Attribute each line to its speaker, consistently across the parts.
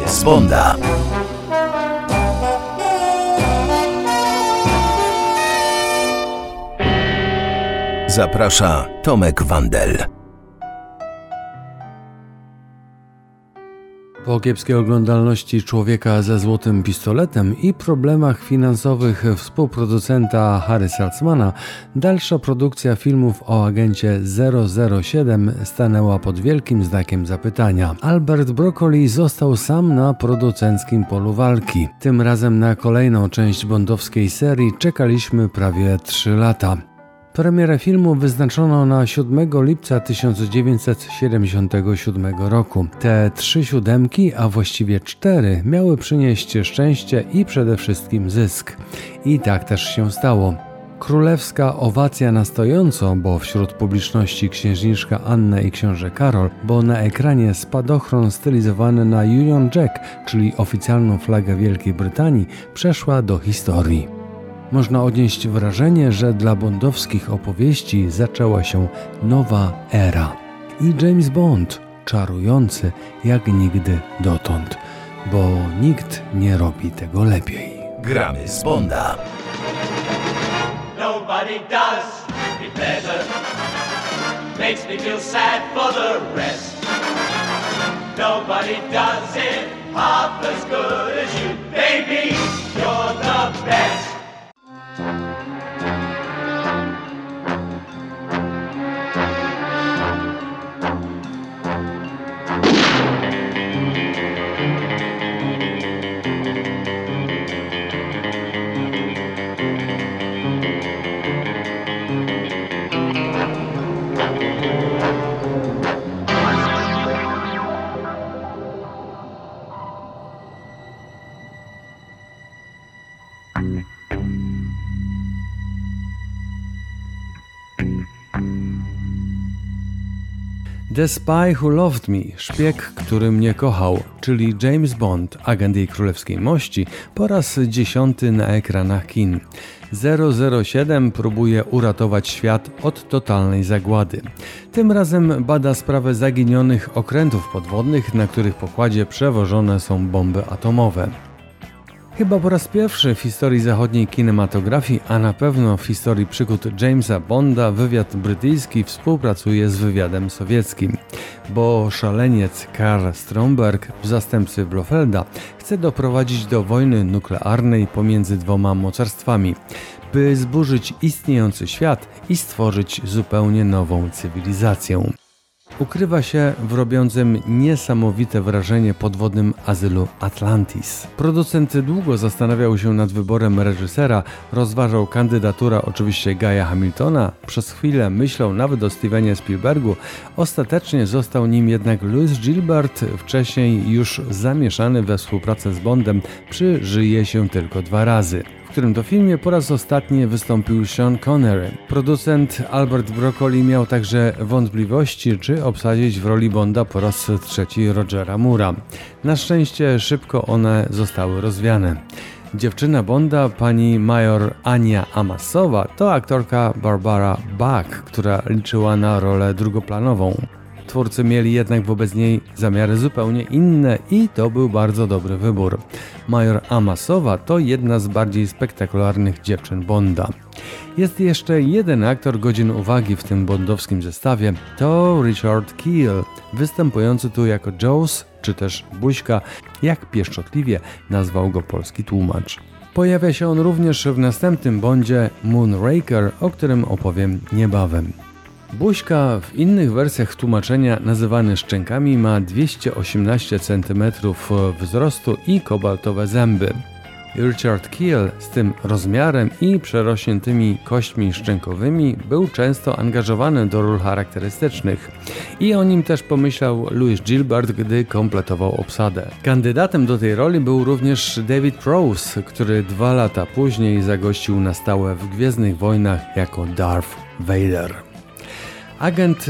Speaker 1: z Bonda. Zaprasza Tomek Wandel.
Speaker 2: Po kiepskiej oglądalności Człowieka ze złotym pistoletem i problemach finansowych współproducenta Harry Saltzmana, dalsza produkcja filmów o agencie 007 stanęła pod wielkim znakiem zapytania. Albert Broccoli został sam na producenckim polu walki. Tym razem na kolejną część bondowskiej serii czekaliśmy prawie 3 lata. Premierę filmu wyznaczono na 7 lipca 1977 roku. Te 3 siódemki, a właściwie 4, miały przynieść szczęście i przede wszystkim zysk. I tak też się stało. Królewska owacja na stojąco, bo wśród publiczności księżniczka Anna i książę Karol, bo na ekranie spadochron stylizowany na Union Jack, czyli oficjalną flagę Wielkiej Brytanii, przeszła do historii. Można odnieść wrażenie, że dla bondowskich opowieści zaczęła się nowa era. I James Bond czarujący jak nigdy dotąd, bo nikt nie robi tego lepiej.
Speaker 1: Gramy z Bonda.
Speaker 3: Nobody does it better. Makes me feel sad for the rest. Nobody does it half as good as you. Baby, you're the best.
Speaker 2: The Spy Who Loved Me, szpieg, który mnie kochał, czyli James Bond, agent jej królewskiej mości, po raz 10 na ekranach kin. 007 próbuje uratować świat od totalnej zagłady. Tym razem bada sprawę zaginionych okrętów podwodnych, na których pokładzie przewożone są bomby atomowe. Chyba po raz pierwszy w historii zachodniej kinematografii, a na pewno w historii przygód Jamesa Bonda, wywiad brytyjski współpracuje z wywiadem sowieckim, bo szaleniec Karl Stromberg w zastępcy Blofelda chce doprowadzić do wojny nuklearnej pomiędzy dwoma mocarstwami, by zburzyć istniejący świat i stworzyć zupełnie nową cywilizację. Ukrywa się w robiącym niesamowite wrażenie podwodnym azylu Atlantis. Producent długo zastanawiał się nad wyborem reżysera, rozważał kandydaturę oczywiście Guy'a Hamiltona, przez chwilę myślał nawet o Stevenie Spielbergu, ostatecznie został nim jednak Louis Gilbert, wcześniej już zamieszany we współpracę z Bondem przy Żyje się tylko 2 razy. W którym to filmie po raz ostatni wystąpił Sean Connery. Producent Albert Broccoli miał także wątpliwości, czy obsadzić w roli Bonda po raz 3 Rogera Moore'a. Na szczęście szybko one zostały rozwiane. Dziewczyna Bonda, pani major Ania Amasowa, to aktorka Barbara Bach, która liczyła na rolę drugoplanową. Twórcy mieli jednak wobec niej zamiary zupełnie inne i to był bardzo dobry wybór. Major Amasowa to jedna z bardziej spektakularnych dziewczyn Bonda. Jest jeszcze jeden aktor godzien uwagi w tym bondowskim zestawie, to Richard Kiel, występujący tu jako Jaws, czy też Buźka, jak pieszczotliwie nazwał go polski tłumacz. Pojawia się on również w następnym Bondzie Moonraker, o którym opowiem niebawem. Buźka w innych wersjach tłumaczenia nazywany szczękami ma 218 cm wzrostu i kobaltowe zęby. Richard Kiel z tym rozmiarem i przerośniętymi kośćmi szczękowymi był często angażowany do ról charakterystycznych i o nim też pomyślał Louis Gilbert, gdy kompletował obsadę. Kandydatem do tej roli był również David Prowse, który 2 lata później zagościł na stałe w Gwiezdnych Wojnach jako Darth Vader. Agent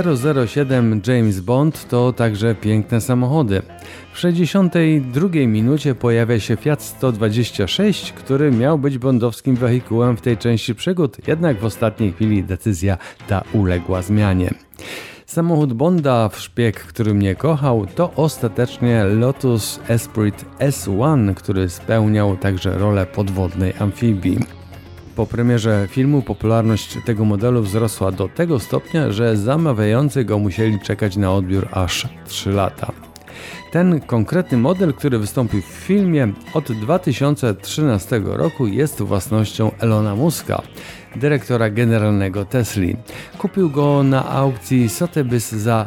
Speaker 2: 007 James Bond to także piękne samochody. W 62 minucie pojawia się Fiat 126, który miał być bondowskim wehikułem w tej części przygód, jednak w ostatniej chwili decyzja ta uległa zmianie. Samochód Bonda w Szpieg, który mnie kochał, to ostatecznie Lotus Esprit S1, który spełniał także rolę podwodnej amfibii. Po premierze filmu popularność tego modelu wzrosła do tego stopnia, że zamawiający go musieli czekać na odbiór aż 3 lata. Ten konkretny model, który wystąpił w filmie od 2013 roku, jest własnością Elona Muska, dyrektora generalnego Tesli. Kupił go na aukcji Sotheby's za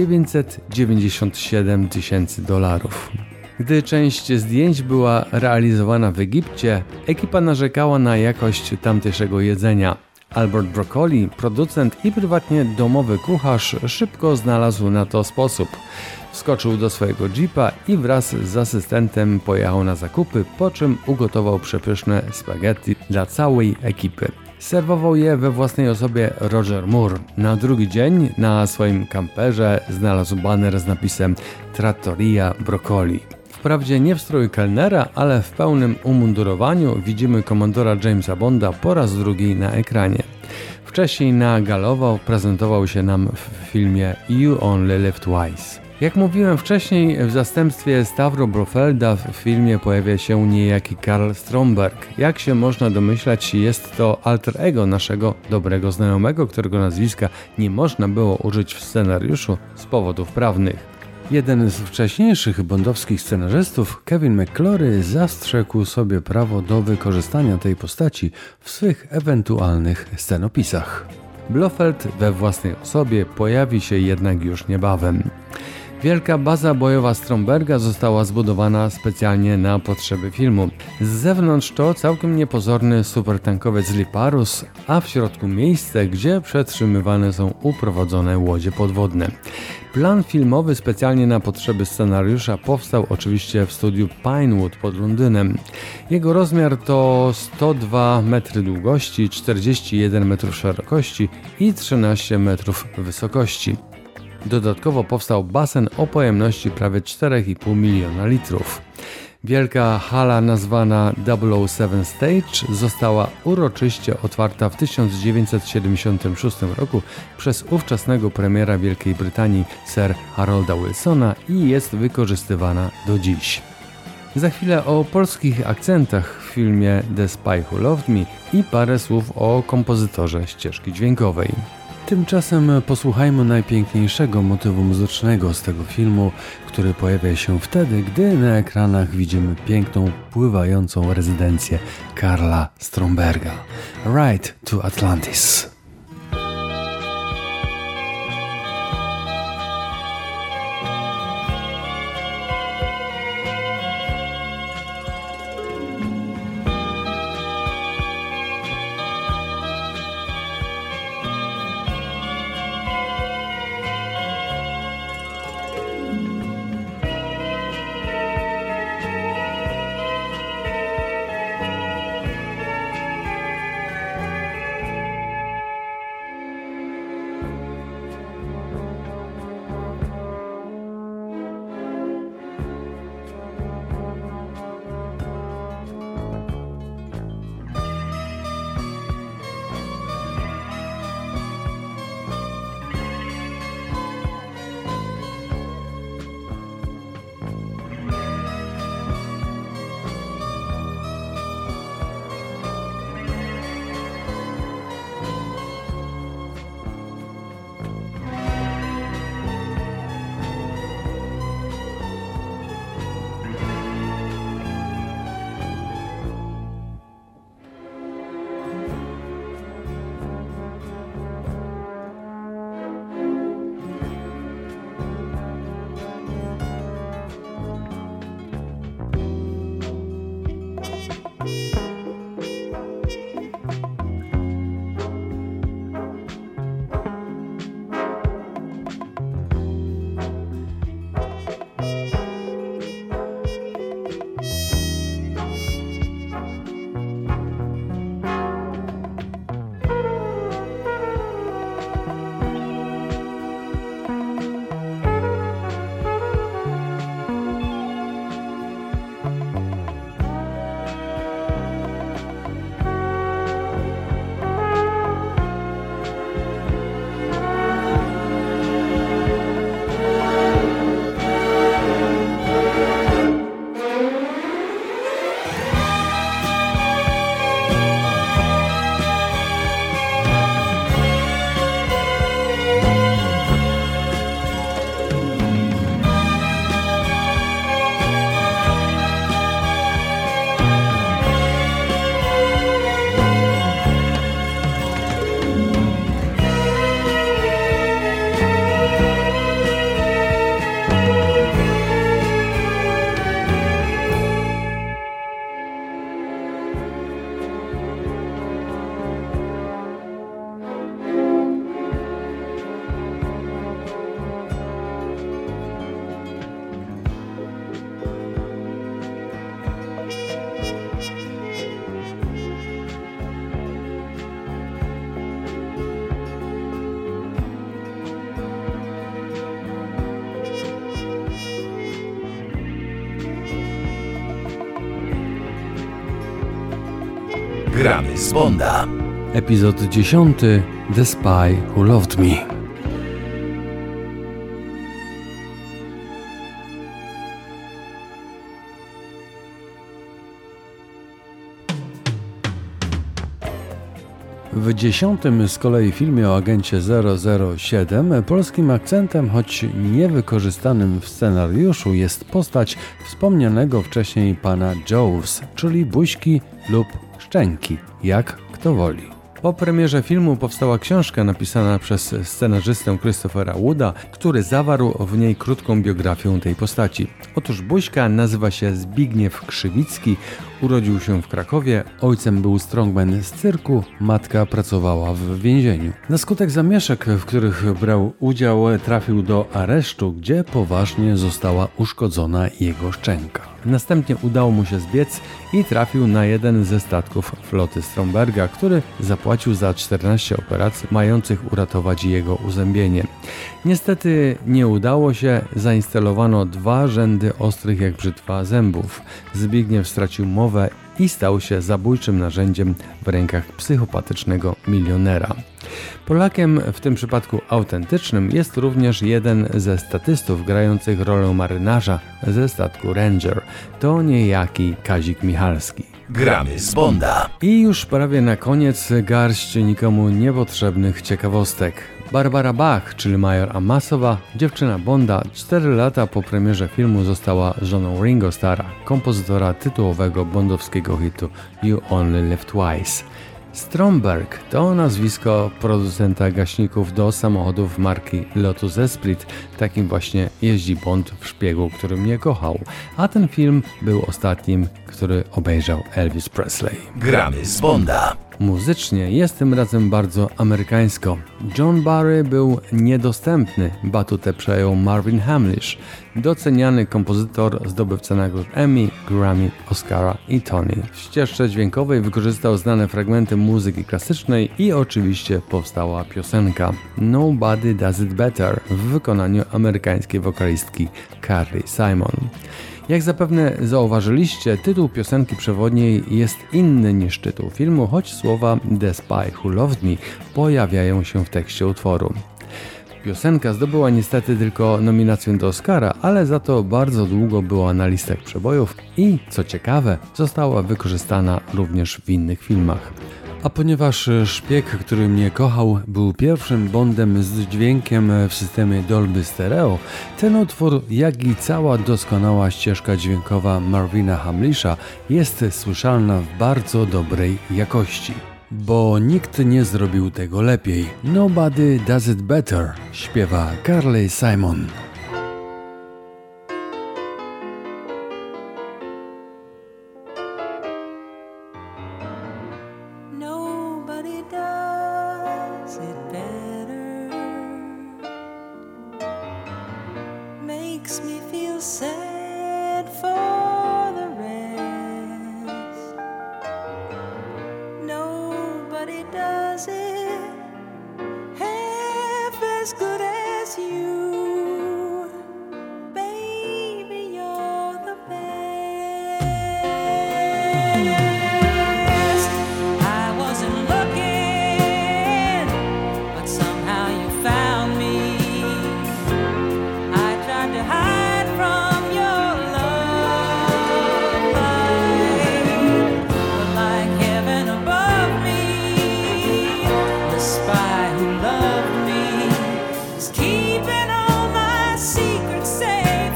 Speaker 2: $997 tysięcy. Gdy część zdjęć była realizowana w Egipcie, ekipa narzekała na jakość tamtejszego jedzenia. Albert Broccoli, producent i prywatnie domowy kucharz, szybko znalazł na to sposób. Wskoczył do swojego jeepa i wraz z asystentem pojechał na zakupy, po czym ugotował przepyszne spaghetti dla całej ekipy. Serwował je we własnej osobie Roger Moore. Na drugi dzień na swoim kamperze znalazł baner z napisem Trattoria Broccoli. Wprawdzie nie w stroju kelnera, ale w pełnym umundurowaniu widzimy komandora Jamesa Bonda po raz drugi na ekranie. Wcześniej na Galowo prezentował się nam w filmie You Only Live Twice. Jak mówiłem wcześniej, w zastępstwie Stavro Brofelda w filmie pojawia się niejaki Karl Stromberg. Jak się można domyślać, jest to alter ego naszego dobrego znajomego, którego nazwiska nie można było użyć w scenariuszu z powodów prawnych. Jeden z wcześniejszych bondowskich scenarzystów, Kevin McClory, zastrzegł sobie prawo do wykorzystania tej postaci w swych ewentualnych scenopisach. Blofeld we własnej osobie pojawi się jednak już niebawem. Wielka baza bojowa Stromberga została zbudowana specjalnie na potrzeby filmu. Z zewnątrz to całkiem niepozorny supertankowiec Liparus, a w środku miejsce, gdzie przetrzymywane są uprowadzone łodzie podwodne. Plan filmowy specjalnie na potrzeby scenariusza powstał oczywiście w studiu Pinewood pod Londynem. Jego rozmiar to 102 metry długości, 41 metrów szerokości i 13 metrów wysokości. Dodatkowo powstał basen o pojemności prawie 4,5 miliona litrów. Wielka hala nazwana 007 Stage została uroczyście otwarta w 1976 roku przez ówczesnego premiera Wielkiej Brytanii Sir Harolda Wilsona i jest wykorzystywana do dziś. Za chwilę o polskich akcentach w filmie The Spy Who Loved Me i parę słów o kompozytorze ścieżki dźwiękowej. Tymczasem posłuchajmy najpiękniejszego motywu muzycznego z tego filmu, który pojawia się wtedy, gdy na ekranach widzimy piękną, pływającą rezydencję Karla Stromberga. Ride to Atlantis.
Speaker 1: Gramy z Bonda.
Speaker 2: Epizod 10. The Spy Who Loved Me. W 10. z kolei filmie o agencie 007 polskim akcentem, choć niewykorzystanym w scenariuszu, jest postać wspomnianego wcześniej pana Jaws, czyli buźki lub szczęki, jak kto woli. Po premierze filmu powstała książka napisana przez scenarzystę Christophera Wooda, który zawarł w niej krótką biografię tej postaci. Otóż buźka nazywa się Zbigniew Krzywicki, urodził się w Krakowie, ojcem był strongman z cyrku, matka pracowała w więzieniu. Na skutek zamieszek, w których brał udział, trafił do aresztu, gdzie poważnie została uszkodzona jego szczęka. Następnie udało mu się zbiec i trafił na jeden ze statków floty Stromberga, który zapłacił za 14 operacji mających uratować jego uzębienie. Niestety nie udało się, zainstalowano 2 rzędy ostrych jak brzytwa zębów. Zbigniew stracił mowę i stał się zabójczym narzędziem w rękach psychopatycznego milionera. Polakiem, w tym przypadku autentycznym, jest również jeden ze statystów grających rolę marynarza ze statku Ranger. To niejaki Kazik Michalski.
Speaker 1: Gramy z Bonda.
Speaker 2: I już prawie na koniec garść nikomu niepotrzebnych ciekawostek. Barbara Bach, czyli major Amasowa, dziewczyna Bonda, 4 lata po premierze filmu została żoną Ringo Starra, kompozytora tytułowego bondowskiego hitu You Only Live Twice. Stromberg to nazwisko producenta gaśników do samochodów marki Lotus Esprit. Takim właśnie jeździ Bond w Szpiegu, który mnie kochał. A ten film był ostatnim, który obejrzał Elvis Presley.
Speaker 1: Gramy z Bonda.
Speaker 2: Muzycznie jest tym razem bardzo amerykańsko. John Barry był niedostępny, batutę przejął Marvin Hamlisch, doceniany kompozytor, zdobywca nagród Emmy, Grammy, Oscara i Tony. W ścieżce dźwiękowej wykorzystał znane fragmenty muzyki klasycznej i oczywiście powstała piosenka Nobody Does It Better w wykonaniu amerykańskiej wokalistki Carly Simon. Jak zapewne zauważyliście, tytuł piosenki przewodniej jest inny niż tytuł filmu, choć słowa The Spy Who Loved Me pojawiają się w tekście utworu. Piosenka zdobyła niestety tylko nominację do Oscara, ale za to bardzo długo była na listach przebojów i, co ciekawe, została wykorzystana również w innych filmach. A ponieważ Szpieg, który mnie kochał, był pierwszym Bondem z dźwiękiem w systemie Dolby Stereo, ten utwór, jak i cała doskonała ścieżka dźwiękowa Marvina Hamlischa jest słyszalna w bardzo dobrej jakości. Bo nikt nie zrobił tego lepiej. Nobody Does It Better, śpiewa Carly Simon.
Speaker 4: Nobody does it better. Makes me feel sad for the rest. Nobody does it half as good as you. Baby, you're the best. I wasn't looking, but somehow you found me. I tried to hide from your love light, but like heaven above me, the spy who loved me is keeping all my secrets safe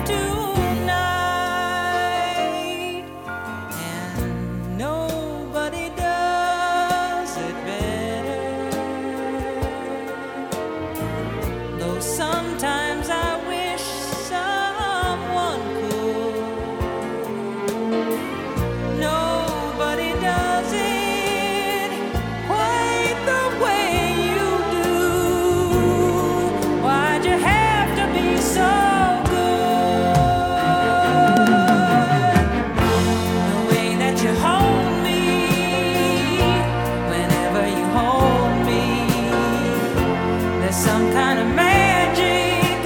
Speaker 4: tonight. And nobody does it better. Though sometimes I wish someone could. Nobody does it quite the way you do. Why'd you have to be so good? The way that you hold me, whenever you hold me, there's some kind of magic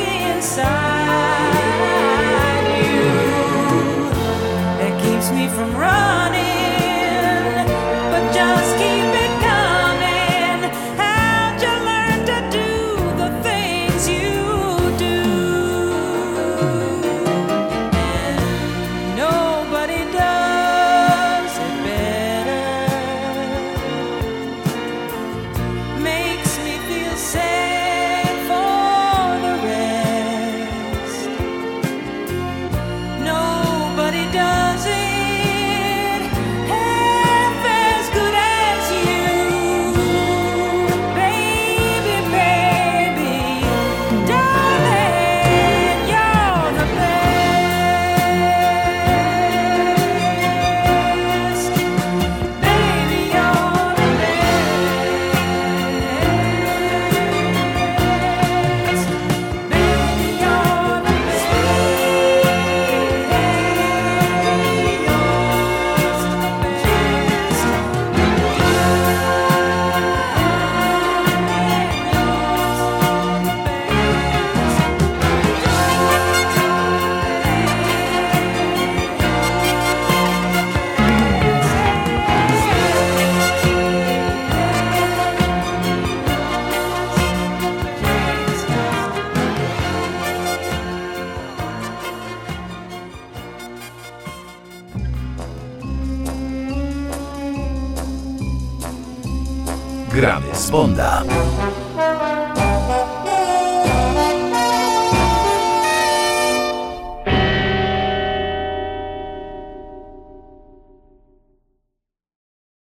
Speaker 4: inside you that keeps me from running, but just
Speaker 1: Gramy z Bonda.